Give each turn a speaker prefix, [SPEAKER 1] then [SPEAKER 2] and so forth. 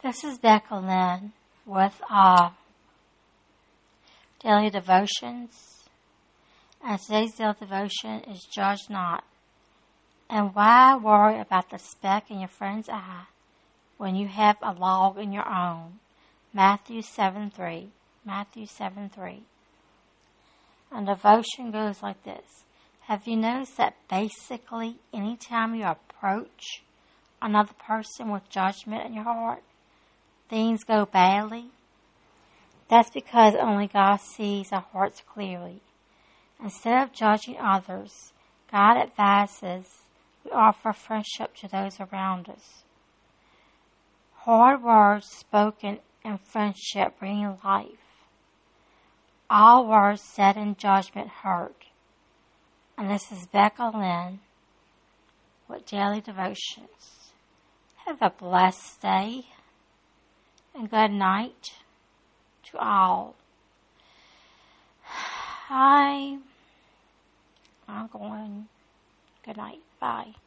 [SPEAKER 1] This is Becca Lynn with Daily Devotions. And today's daily devotion is Judge Not. And why worry about the speck in your friend's eye when you have a log in your own? Matthew 7:3. Matthew 7:3. And devotion goes like this. Have you noticed that basically anytime you approach another person with judgment in your heart, things go badly? That's because only God sees our hearts clearly. Instead of judging others, God advises we offer friendship to those around us. Hard words spoken in friendship bring life. All words said in judgment hurt. And this is Becca Lynn with Daily Devotions. Have a blessed day and good night to all. I'm going. Good night. Bye.